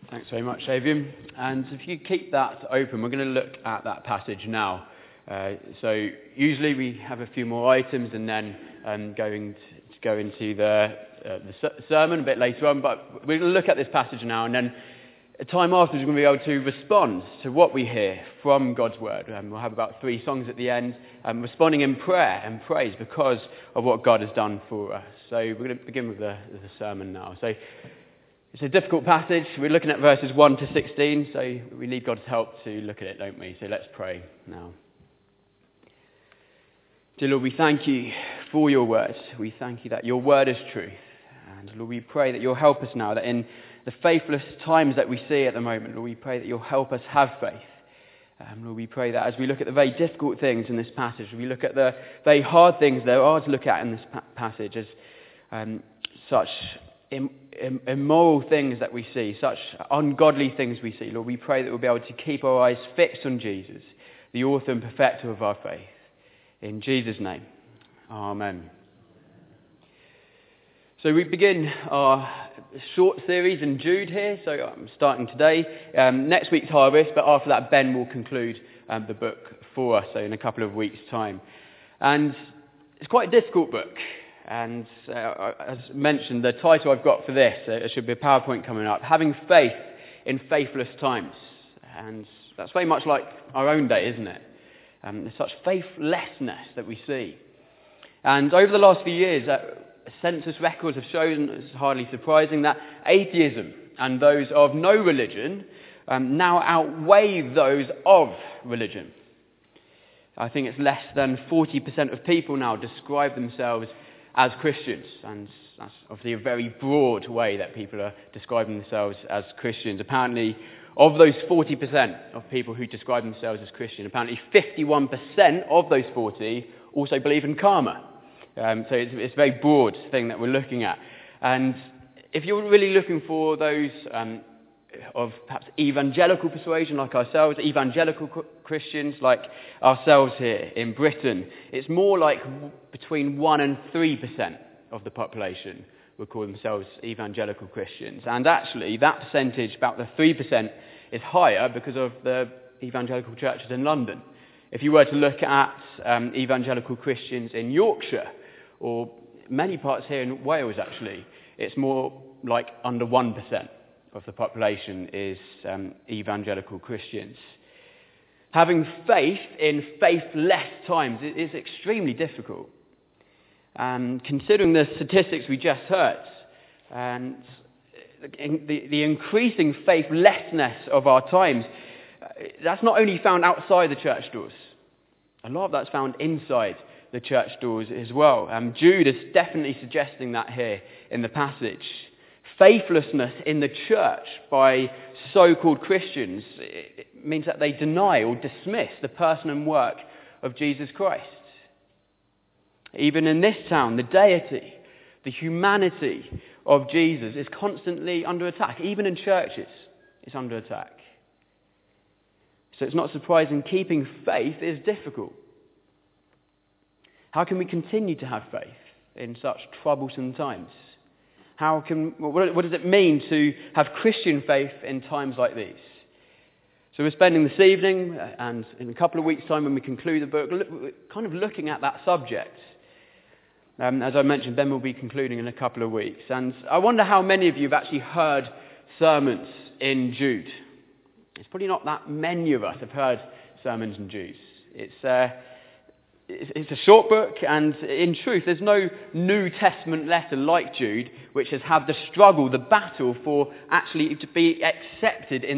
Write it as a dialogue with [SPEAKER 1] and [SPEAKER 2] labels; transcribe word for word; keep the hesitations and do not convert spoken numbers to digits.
[SPEAKER 1] Thanks very much, Adrian. And if you keep that open, we're going to look at that passage now. Uh, so usually we have a few more items and then um, going to, to go into the, uh, the sermon a bit later on. But we're going to look at this passage now, and then a time afterwards we're going to be able to respond to what we hear from God's word. Um, we'll have about three songs at the end, um, responding in prayer and praise because of what God has done for us. So we're going to begin with the, the sermon now. So it's a difficult passage. We're looking at verses one to sixteen, so we need God's help to look at it, don't we? So let's pray now. Dear Lord, we thank you for your word. We thank you that your word is truth. And Lord, we pray that you'll help us now, that in the faithless times that we see at the moment, Lord, we pray that you'll help us have faith. Um, Lord, we pray that as we look at the very difficult things in this passage, we look at the very hard things there are to look at in this pa- passage as um, such im- im- immoral things that we see, such ungodly things we see. Lord, we pray that we'll be able to keep our eyes fixed on Jesus, the author and perfecter of our faith. In Jesus' name, amen. So we begin our short series in Jude here, so I'm starting today. Um, next week's harvest, but after that Ben will conclude um, the book for us, so in a couple of weeks' time. And it's quite a difficult book, and uh, as mentioned, the title I've got for this, uh, there should be a PowerPoint coming up, Having Faith in Faithless Times. And that's very much like our own day, isn't it? Um, there's such faithlessness that we see. And over the last few years, uh, census records have shown, it's hardly surprising, that atheism and those of no religion um, now outweigh those of religion. I think it's less than forty percent of people now describe themselves as Christians, and that's obviously a very broad way that people are describing themselves as Christians. Apparently, of those forty percent of people who describe themselves as Christian, apparently fifty-one percent of those forty also believe in karma. Um, so it's, it's a very broad thing that we're looking at. And if you're really looking for those um, of perhaps evangelical persuasion like ourselves, evangelical Christians like ourselves here in Britain, it's more like between one and three percent of the population would call themselves evangelical Christians. And actually that percentage, about the three percent, is higher because of the evangelical churches in London. If you were to look at um, evangelical Christians in Yorkshire, or many parts here in Wales actually, it's more like under one percent of the population is um, evangelical Christians. Having faith in faithless times is extremely difficult. And considering the statistics we just heard, and the, the increasing faithlessness of our times, that's not only found outside the church doors. A lot of that's found inside the church doors as well. Um, Jude is definitely suggesting that here in the passage. Faithlessness in the church by so-called Christians, it means that they deny or dismiss the person and work of Jesus Christ. Even in this town, the deity, the humanity of Jesus is constantly under attack. Even in churches, it's under attack. So it's not surprising keeping faith is difficult. How can we continue to have faith in such troublesome times? How can, what, what does it mean to have Christian faith in times like these? So we're spending this evening and in a couple of weeks' time when we conclude the book, look, kind of looking at that subject. Um, as I mentioned, Ben will be concluding in a couple of weeks. And I wonder how many of you have actually heard sermons in Jude. It's probably not that many of us have heard sermons in Jude. It's, uh, it's, it's a short book, and in truth, there's no New Testament letter like Jude which has had the struggle, the battle for actually to be accepted in